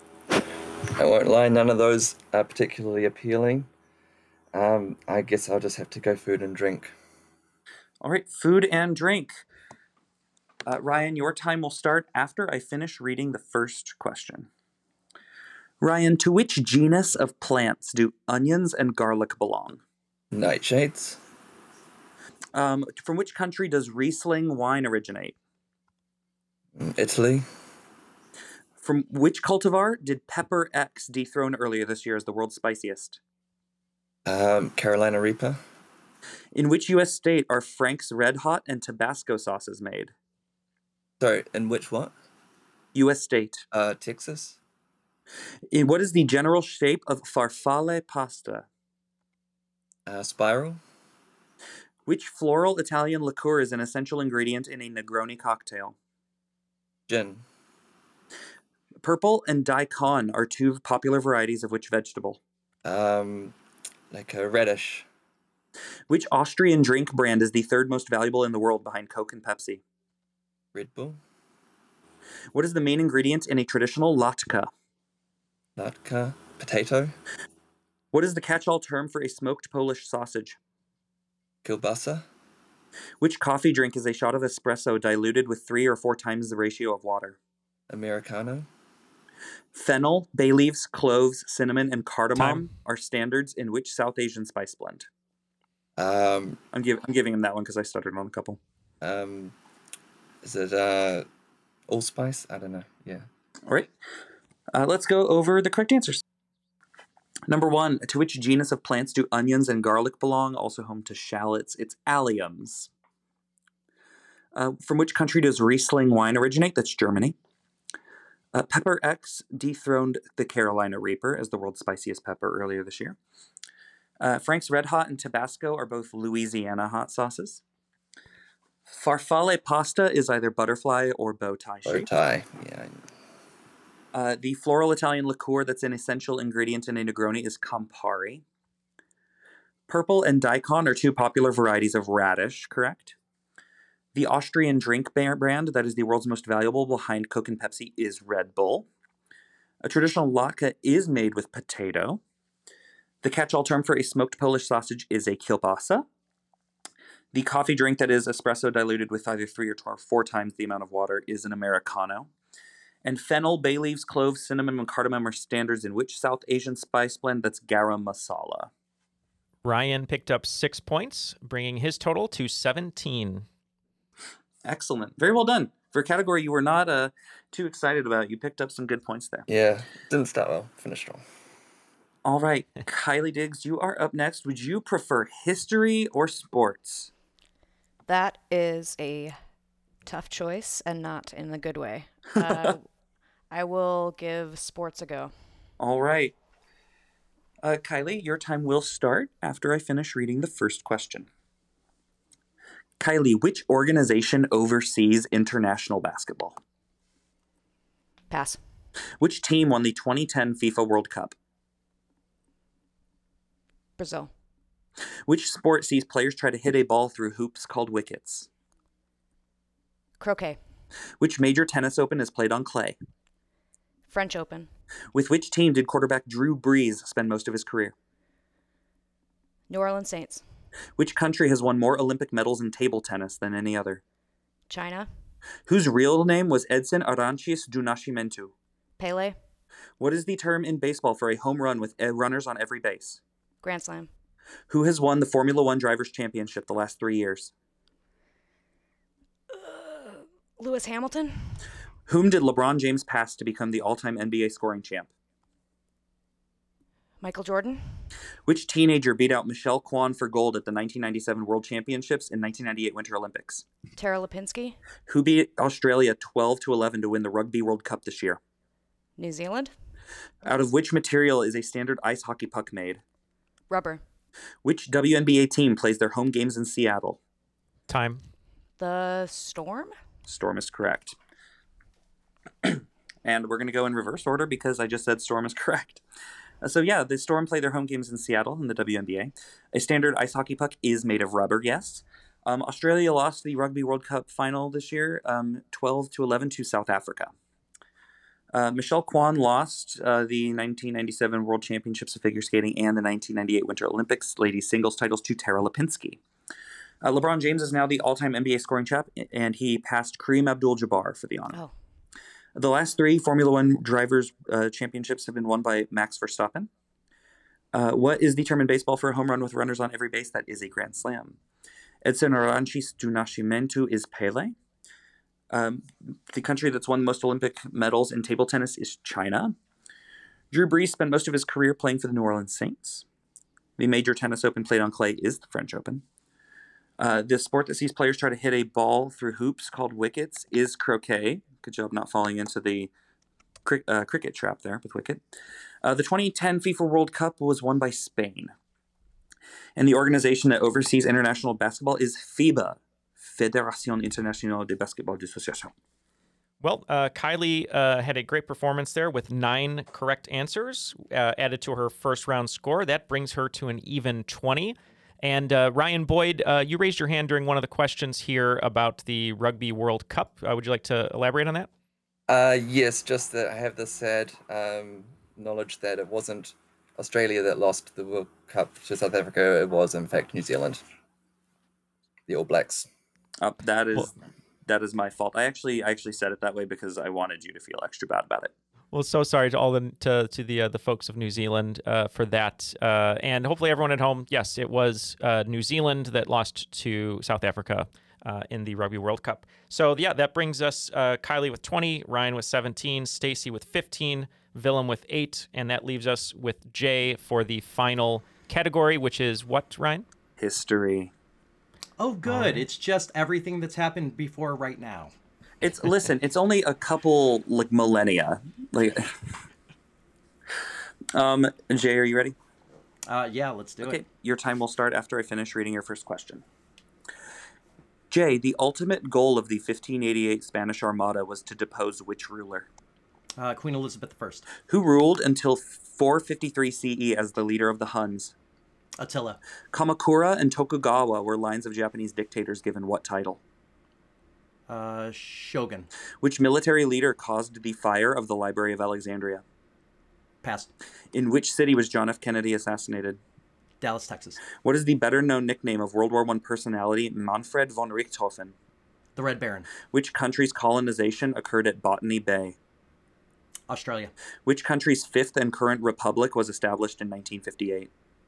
I won't lie, none of those are particularly appealing. Um, I guess I'll just have to go food and drink. All right, food and drink. Uh, Ryan, your time will start after I finish reading the first question. Ryan, to which genus of plants do onions and garlic belong? Nightshades. Um, from which country does Riesling wine originate? Italy. From which cultivar did Pepper X dethrone earlier this year as the world's spiciest? Um, Carolina Reaper. In which U S state are Frank's Red Hot and Tabasco sauces made? Sorry, in which what? U S state. Uh, Texas. In what is the general shape of farfalle pasta? Uh, spiral. Which floral Italian liqueur is an essential ingredient in a Negroni cocktail? Gin. Purple and daikon are two popular varieties of which vegetable? Um, like a radish. Which Austrian drink brand is the third most valuable in the world behind Coke and Pepsi? Red Bull. What is the main ingredient in a traditional latke? Latke. Potato. What is the catch-all term for a smoked Polish sausage? Kielbasa. Which coffee drink is a shot of espresso diluted with three or four times the ratio of water? Americano. Fennel, bay leaves, cloves, cinnamon, and cardamom Time. are standards in which South Asian spice blend? Um, I'm, give, I'm giving him that one because I stuttered on a couple. um, is it uh, allspice? I don't know. Yeah. All right. Uh, let's go over the correct answers. Number one, to which genus of plants do onions and garlic belong? Also home to shallots. It's alliums. Uh, from which country does Riesling wine originate? That's Germany. Uh, Pepper X dethroned the Carolina Reaper as the world's spiciest pepper earlier this year. Uh, Frank's Red Hot and Tabasco are both Louisiana hot sauces. Farfalle pasta is either butterfly or bow tie Bow shape. tie. Yeah. Uh, the floral Italian liqueur that's an essential ingredient in a Negroni is Campari. Purple and daikon are two popular varieties of radish, correct? The Austrian drink brand that is the world's most valuable behind Coke and Pepsi is Red Bull. A traditional latke is made with potato. The catch-all term for a smoked Polish sausage is a kielbasa. The coffee drink that is espresso diluted with either three or four times the amount of water is an Americano. And fennel, bay leaves, cloves, cinnamon, and cardamom are standards in which South Asian spice blend? That's garam masala. Ryan picked up six points, bringing his total to seventeen. Excellent. Very well done. For a category you were not uh, too excited about, you picked up some good points there. Yeah. Didn't start well. Finished strong. All right. Kylie Diggs, you are up next. Would you prefer history or sports? That is a tough choice, and not in the good way. Uh, I will give sports a go. All right. Uh, Kylie, your time will start after I finish reading the first question. Kylie, which organization oversees international basketball? Pass. Which team won the twenty ten FIFA World Cup? Brazil. Which sport sees players try to hit a ball through hoops called wickets? Croquet. Which major tennis open is played on clay? French Open. With which team did quarterback Drew Brees spend most of his career? New Orleans Saints. Which country has won more Olympic medals in table tennis than any other? China. Whose real name was Edson Arantes do Nascimento? Pele. What is the term in baseball for a home run with runners on every base? Grand Slam. Who has won the Formula One Drivers' Championship the last three years? Uh, Lewis Hamilton. Whom did LeBron James pass to become the all-time N B A scoring champ? Michael Jordan. Which teenager beat out Michelle Kwan for gold at the nineteen ninety-seven World Championships and nineteen ninety-eight Winter Olympics? Tara Lipinski. Who beat Australia twelve to eleven to win the Rugby World Cup this year? New Zealand. Out of which material is a standard ice hockey puck made? Rubber. Which W N B A team plays their home games in Seattle? Time. The Storm? Storm is correct. And we're going to go in reverse order because I just said Storm is correct. Uh, so yeah, the Storm play their home games in Seattle in the W N B A. A standard ice hockey puck is made of rubber, yes. Um, Australia lost the Rugby World Cup final this year, um, twelve to eleven to South Africa. Uh, Michelle Kwan lost uh, the nineteen ninety-seven World Championships of Figure Skating and the nineteen ninety-eight Winter Olympics ladies singles titles to Tara Lipinski. Uh, LeBron James is now the all-time N B A scoring champ, and he passed Kareem Abdul-Jabbar for the honor. Oh. The last three Formula One drivers' uh, championships have been won by Max Verstappen. Uh, what is the term in baseball for a home run with runners on every base? That is a grand slam. Edson Arantes do Nascimento is Pele. Um, the country that's won most Olympic medals in table tennis is China. Drew Brees spent most of his career playing for the New Orleans Saints. The major tennis open played on clay is the French Open. Uh, the sport that sees players try to hit a ball through hoops called wickets is croquet. Good job not falling into the cri- uh, cricket trap there with wicket. Uh, the twenty ten FIFA World Cup was won by Spain. And the organization that oversees international basketball is FIBA, Fédération Internationale de Basketball d'Association. Well, uh, Kylie uh, had a great performance there with nine correct answers uh, added to her first round score. That brings her to an even twenty. And uh, Ryan Boyd, uh, you raised your hand during one of the questions here about the Rugby World Cup. Uh, would you like to elaborate on that? Uh, yes, just that I have the sad um, knowledge that it wasn't Australia that lost the World Cup to South Africa. It was, in fact, New Zealand, the All Blacks. Uh, that is well, that is my fault. I actually I actually said it that way because I wanted you to feel extra bad about it. Well, so sorry to all the to, to the uh, the folks of New Zealand uh, for that, uh, and hopefully everyone at home. Yes, it was uh, New Zealand that lost to South Africa uh, in the Rugby World Cup. So yeah, that brings us uh, Kylie with twenty, Ryan with seventeen, Stacy with fifteen, Willem with eight, and that leaves us with Jay for the final category, which is what, Ryan? History. Oh, good. Um, it's just everything that's happened before right now. It's listen. It's only a couple like millennia. Like, um, Jay, are you ready? Uh, yeah, let's do okay. it. Okay, your time will start after I finish reading your first question. Jay, the ultimate goal of the fifteen eighty-eight Spanish Armada was to depose which ruler? Uh, Queen Elizabeth the First. Who ruled until four fifty-three C E as the leader of the Huns? Attila. Kamakura and Tokugawa were lines of Japanese dictators given what title? Uh, Shogun. Which military leader caused the fire of the Library of Alexandria? Pass. In which city was John F. Kennedy assassinated? Dallas, Texas. What is the better-known nickname of World War One personality Manfred von Richthofen? The Red Baron. Which country's colonization occurred at Botany Bay? Australia. Which country's fifth and current republic was established in nineteen fifty-eight?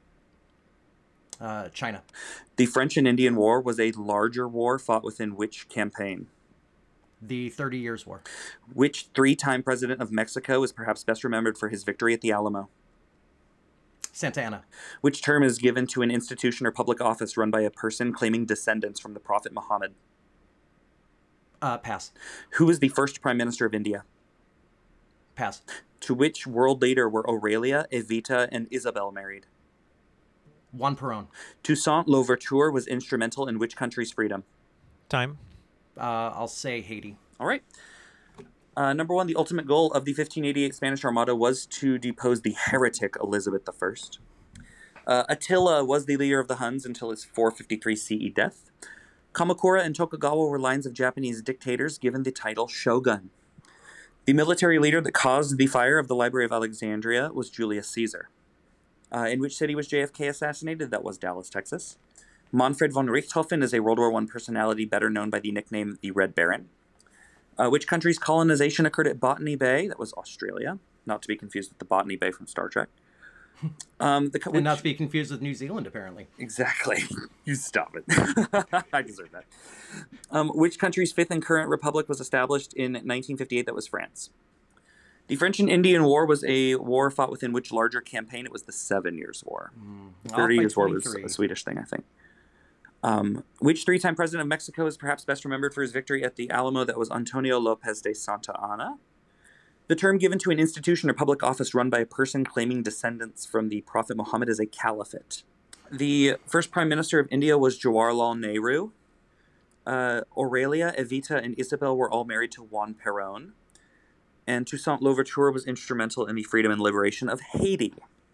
Uh, China. The French and Indian War was a larger war fought within which campaign? The Thirty Years' War. Which three-time president of Mexico is perhaps best remembered for his victory at the Alamo? Santa Anna. Which term is given to an institution or public office run by a person claiming descendants from the Prophet Muhammad? Uh, pass. Who was the first Prime Minister of India? Pass. To which world leader were Aurelia, Evita, and Isabel married? Juan Perón. Toussaint Louverture was instrumental in which country's freedom? Time. Uh, I'll say Haiti. All right. Uh, number one, the ultimate goal of the fifteen eighty-eight Spanish Armada was to depose the heretic Elizabeth the First. Uh, Attila was the leader of the Huns until his four fifty-three C E death. Kamakura and Tokugawa were lines of Japanese dictators given the title shogun. The military leader that caused the fire of the Library of Alexandria was Julius Caesar. Uh, in which city was J F K assassinated? That was Dallas, Texas. Manfred von Richthofen is a World War One personality better known by the nickname the Red Baron. Uh, which country's colonization occurred at Botany Bay? That was Australia. Not to be confused with the Botany Bay from Star Trek. Um, the, which, and not to be confused with New Zealand, apparently. Exactly. You stop it. I deserve that. Um, which country's fifth and current republic was established in nineteen fifty-eight? That was France. The French and Indian War was a war fought within which larger campaign? It was the Seven Years' War. Mm. Thirty Years' War was a Swedish thing, I think. Um, which three-time president of Mexico is perhaps best remembered for his victory at the Alamo? That was Antonio Lopez de Santa Anna. The term given to an institution or public office run by a person claiming descendants from the Prophet Muhammad is a caliphate. The first prime minister of India was Jawaharlal Nehru. Uh, Aurelia, Evita, and Isabel were all married to Juan Perón. And Toussaint Louverture was instrumental in the freedom and liberation of Haiti.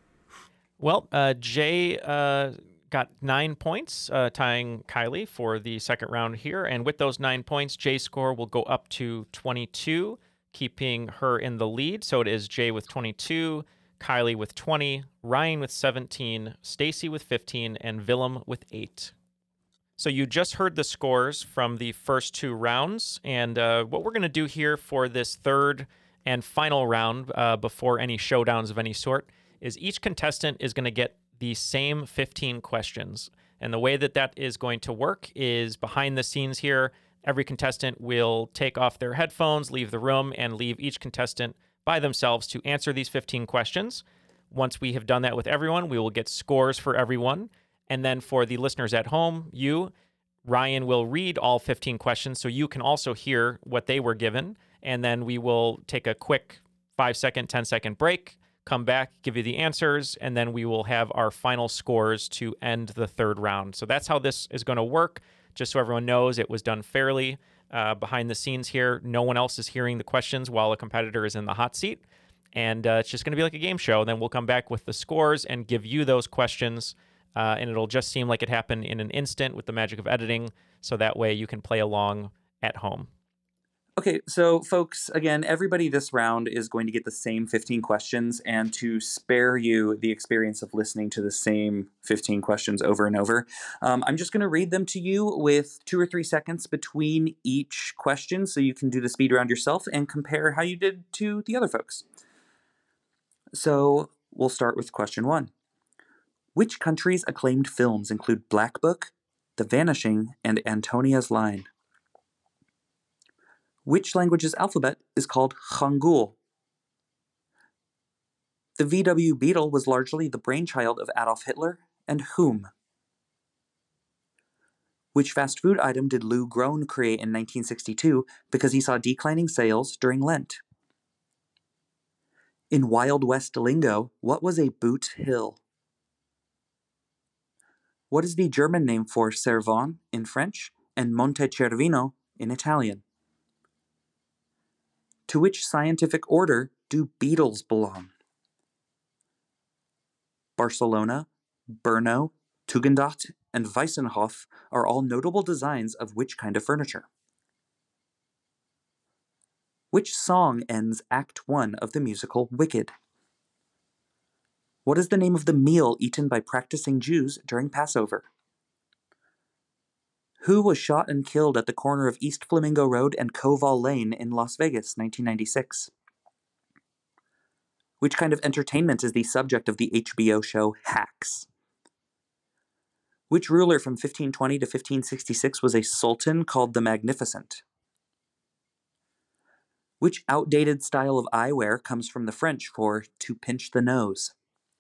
Well, uh, Jay uh, got nine points, uh, tying Kylie for the second round here. And with those nine points, Jay's score will go up to twenty-two, keeping her in the lead. So it is Jay with twenty-two, Kylie with twenty, Ryan with seventeen, Stacy with fifteen, and Willem with eight. So you just heard the scores from the first two rounds. And uh, what we're going to do here for this third and final round, uh, before any showdowns of any sort, is each contestant is going to get the same fifteen questions. And the way that that is going to work is behind the scenes here. Every contestant will take off their headphones, leave the room, and leave each contestant by themselves to answer these fifteen questions. Once we have done that with everyone, we will get scores for everyone. And then for the listeners at home, you, Ryan, will read all fifteen questions so you can also hear what they were given. And then we will take a quick five-second, ten-second break, come back, give you the answers, and then we will have our final scores to end the third round. So that's how this is going to work. Just so everyone knows, it was done fairly uh, behind the scenes here. No one else is hearing the questions while a competitor is in the hot seat. And uh, it's just going to be like a game show. Then we'll come back with the scores and give you those questions. Uh, and it'll just seem like it happened in an instant with the magic of editing. So that way you can play along at home. Okay, so folks, again, everybody this round is going to get the same fifteen questions, and to spare you the experience of listening to the same fifteen questions over and over, um, I'm just going to read them to you with two or three seconds between each question so you can do the speed round yourself and compare how you did to the other folks. So we'll start with question one. Which country's acclaimed films include Black Book, The Vanishing, and Antonia's Line? Which language's alphabet is called Hangul? The V W Beetle was largely the brainchild of Adolf Hitler and whom? Which fast food item did Lou Groen create in nineteen sixty-two because he saw declining sales during Lent? In Wild West lingo, what was a boot hill? What is the German name for Cervon in French and Montecervino in Italian? To which scientific order do beetles belong? Barcelona, Brno, Tugendhat, and Weissenhof are all notable designs of which kind of furniture? Which song ends Act one of the musical Wicked? What is the name of the meal eaten by practicing Jews during Passover? Who was shot and killed at the corner of East Flamingo Road and Koval Lane in Las Vegas, nineteen ninety-six? Which kind of entertainment is the subject of the H B O show Hacks? Which ruler from fifteen twenty to fifteen sixty-six was a sultan called the Magnificent? Which outdated style of eyewear comes from the French for to pinch the nose?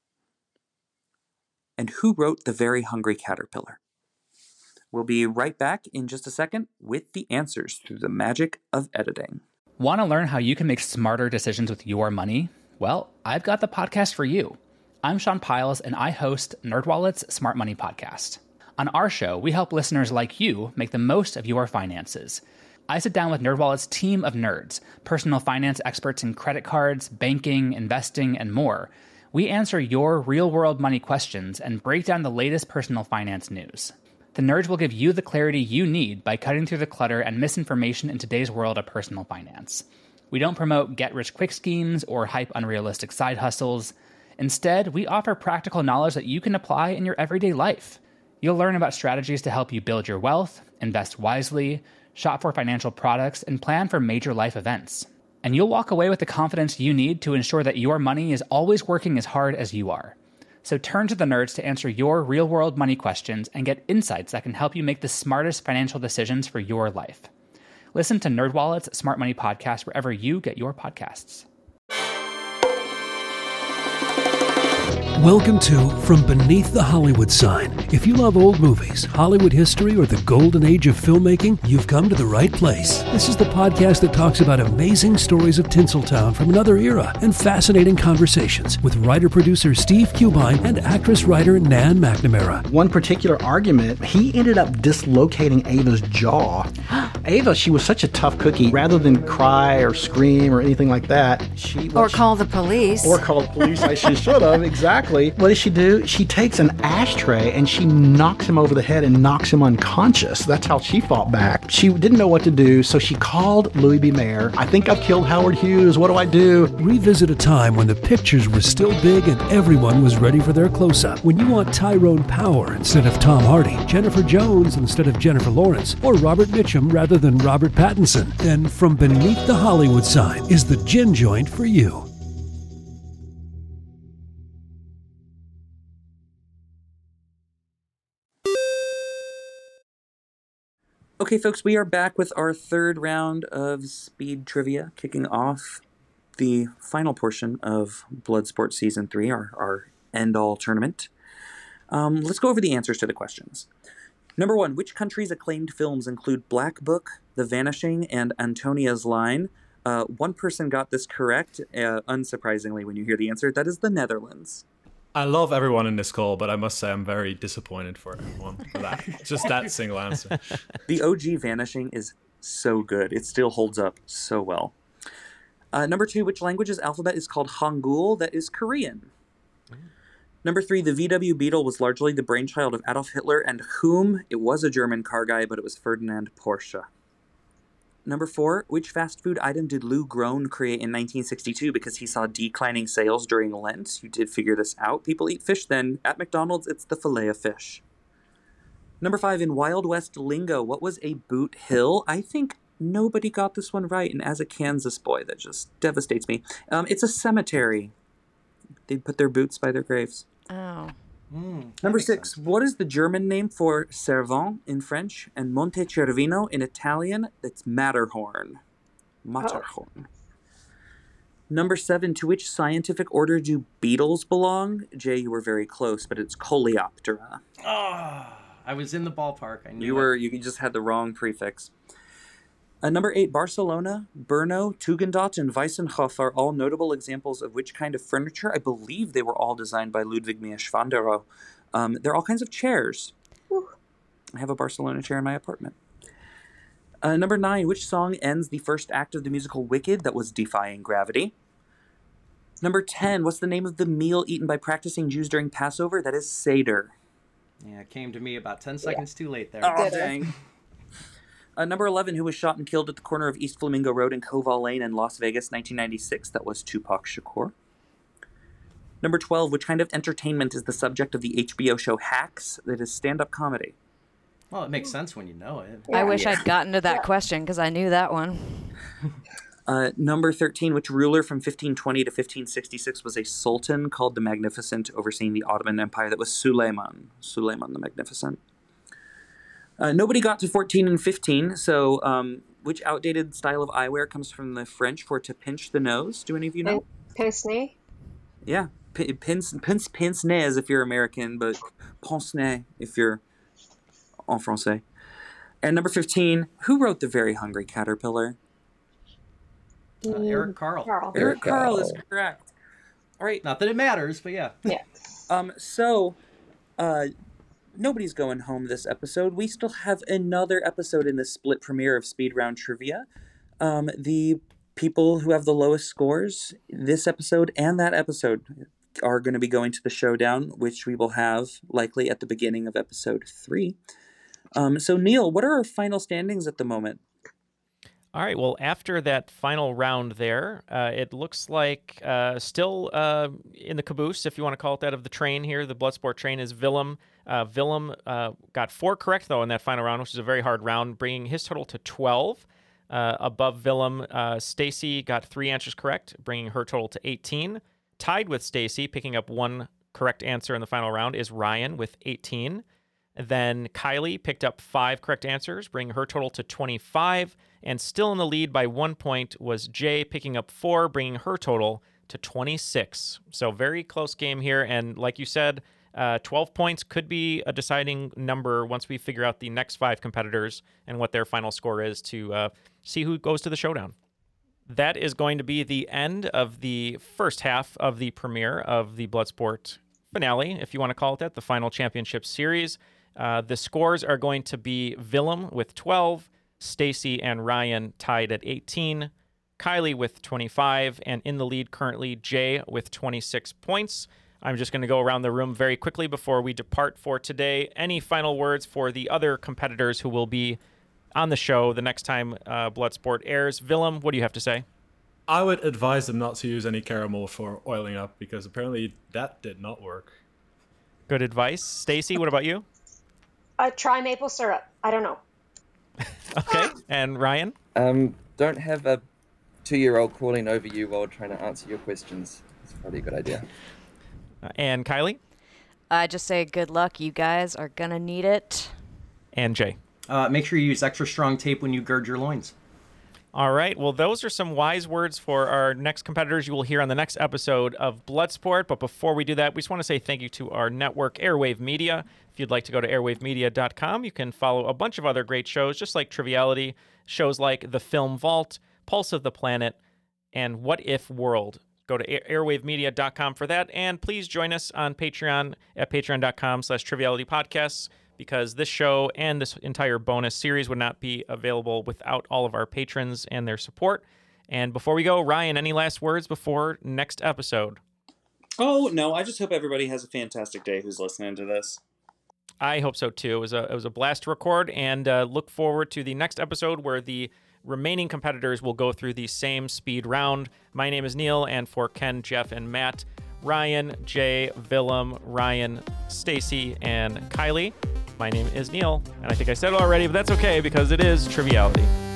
And who wrote The Very Hungry Caterpillar? We'll be right back in just a second with the answers through the magic of editing. Want to learn how you can make smarter decisions with your money? Well, I've got the podcast for you. I'm Sean Piles, and I host NerdWallet's Smart Money Podcast. On our show, we help listeners like you make the most of your finances. I sit down with NerdWallet's team of nerds, personal finance experts in credit cards, banking, investing, and more. We answer your real-world money questions and break down the latest personal finance news. The Nerds will give you the clarity you need by cutting through the clutter and misinformation in today's world of personal finance. We don't promote get-rich-quick schemes or hype unrealistic side hustles. Instead, we offer practical knowledge that you can apply in your everyday life. You'll learn about strategies to help you build your wealth, invest wisely, shop for financial products, and plan for major life events. And you'll walk away with the confidence you need to ensure that your money is always working as hard as you are. So turn to the Nerds to answer your real-world money questions and get insights that can help you make the smartest financial decisions for your life. Listen to NerdWallet's Smart Money Podcast wherever you get your podcasts. Welcome to From Beneath the Hollywood Sign. If you love old movies, Hollywood history, or the golden age of filmmaking, you've come to the right place. This is the podcast that talks about amazing stories of Tinseltown from another era and fascinating conversations with writer-producer Steve Cubine and actress-writer Nan McNamara. One particular argument, he ended up dislocating Ava's jaw. Ava, she was such a tough cookie. Rather than cry or scream or anything like that, she... Or call the police. Or call the police, like she should have, exactly. What does she do? She takes an ashtray and she knocks him over the head and knocks him unconscious. That's how she fought back. She didn't know what to do, so she called Louis B. Mayer. I think I've killed Howard Hughes. What do I do? Revisit a time when the pictures were still big and everyone was ready for their close-up. When you want Tyrone Power instead of Tom Hardy, Jennifer Jones instead of Jennifer Lawrence, or Robert Mitchum rather than Robert Pattinson, then From Beneath the Hollywood Sign is the gin joint for you. Okay, folks, we are back with our third round of speed trivia, kicking off the final portion of Bloodsport Season three, our, our end-all tournament. Um, let's go over the answers to the questions. Number one, which country's acclaimed films include Black Book, The Vanishing, and Antonia's Line? Uh, one person got this correct, uh, unsurprisingly, when you hear the answer. That is the Netherlands. I love everyone in this call, but I must say I'm very disappointed for everyone for that. Just that single answer. The O G Vanishing is so good. It still holds up so well. Uh, number two, which language's alphabet is called Hangul? That is Korean. Mm. Number three, the V W Beetle was largely the brainchild of Adolf Hitler and whom? It was a German car guy, but it was Ferdinand Porsche. Number four, which fast food item did Lou Groen create in nineteen sixty-two because he saw declining sales during Lent? You did figure this out. People eat fish then. At McDonald's, it's the filet of fish. Number five, in Wild West lingo, what was a boot hill? I think nobody got this one right, and as a Kansas boy, that just devastates me. Um, it's a cemetery. They'd put their boots by their graves. Oh. Mm, Number six, sense. What is the German name for Servant in French and Monte Cervino in Italian? It's Matterhorn. Matterhorn. Oh. Number seven, to which scientific order do beetles belong? Jay, you were very close, but it's Coleoptera. Oh, I was in the ballpark. I knew you were. It. You just had the wrong prefix. Uh, number eight, Barcelona, Brno, Tugendhat, and Weissenhof are all notable examples of which kind of furniture? I believe they were all designed by Ludwig Mies van der Rohe. Um, they're all kinds of chairs. Whew. I have a Barcelona chair in my apartment. Uh, number nine, which song ends the first act of the musical Wicked that was defying gravity? Number ten, what's the name of the meal eaten by practicing Jews during Passover? That is Seder. Yeah, it came to me about ten seconds yeah. too late there. Oh, dang. Uh, number eleven, who was shot and killed at the corner of East Flamingo Road and Koval Lane in Las Vegas, nineteen ninety-six. That was Tupac Shakur. Number twelve, which kind of entertainment is the subject of the H B O show Hacks? That is stand-up comedy. Well, it makes sense when you know it. I wish yeah. I'd gotten to that yeah. question because I knew that one. Uh, number thirteen, which ruler from fifteen twenty to fifteen sixty-six was a sultan called the Magnificent, overseeing the Ottoman Empire? That was Suleiman. Suleiman the Magnificent. Uh, nobody got to fourteen and fifteen, so um, which outdated style of eyewear comes from the French for to pinch the nose? Do any of you know? Pince-nez? Yeah, P- pince, pince, pince-nez if you're American, but pince-nez if you're en français. And number fifteen, who wrote The Very Hungry Caterpillar? Uh, Eric Carle. Carle. Eric Carle is correct. All right. Not that it matters, but yeah. Yeah. Um. So, uh, nobody's going home this episode. We still have another episode in the split premiere of Speed Round Trivia. Um, the people who have the lowest scores this episode and that episode are going to be going to the showdown, which we will have likely at the beginning of episode three. Um, so, Neil, what are our final standings at the moment? All right. Well, after that final round there, uh, it looks like uh, still uh, in the caboose, if you want to call it that, of the train here, the Bloodsport train, is Willem. Uh, Willem uh, got four correct, though, in that final round, which is a very hard round, bringing his total to twelve. Uh, above Willem, uh, Stacy got three answers correct, bringing her total to eighteen. Tied with Stacy, picking up one correct answer in the final round, is Ryan with eighteen. Then Kylie picked up five correct answers, bringing her total to twenty-five. And still in the lead by one point was Jay, picking up four, bringing her total to twenty-six. So very close game here. And like you said, uh, twelve points could be a deciding number once we figure out the next five competitors and what their final score is to uh, see who goes to the showdown. That is going to be the end of the first half of the premiere of the Bloodsport finale, if you want to call it that, the final championship series. Uh, the scores are going to be Willem with twelve, Stacy and Ryan tied at eighteen, Kylie with twenty-five, and in the lead currently Jay with twenty-six points. I'm just going to go around the room very quickly before we depart for today. Any final words for the other competitors who will be on the show the next time uh, Bloodsport airs? Willem, what do you have to say? I would advise them not to use any caramel for oiling up, because apparently that did not work. Good advice. Stacy, what about you? Uh, try maple syrup. I don't know. Okay. And Ryan? Um, don't have a two-year-old crawling over you while trying to answer your questions. It's probably a good idea. Uh, and Kylie? I just say good luck. You guys are going to need it. And Jay? Uh, make sure you use extra strong tape when you gird your loins. All right. Well, those are some wise words for our next competitors you will hear on the next episode of Bloodsport. But before we do that, we just want to say thank you to our network, Airwave Media. If you'd like to go to airwave media dot com, you can follow a bunch of other great shows, just like Triviality, shows like The Film Vault, Pulse of the Planet, and What If World. Go to airwave media dot com for that. And please join us on Patreon at patreon dot com slash triviality podcasts, because this show and this entire bonus series would not be available without all of our patrons and their support. And before we go, Ryan, any last words before next episode? Oh, no, I just hope everybody has a fantastic day who's listening to this. I hope so, too. It was a, it was a blast to record, and uh, look forward to the next episode where the remaining competitors will go through the same speed round. My name is Neil, and for Ken, Jeff, and Matt, Ryan, Jay, Willem, Ryan, Stacy, and Kylie, my name is Neil, and I think I said it already, but that's okay because it is Triviality.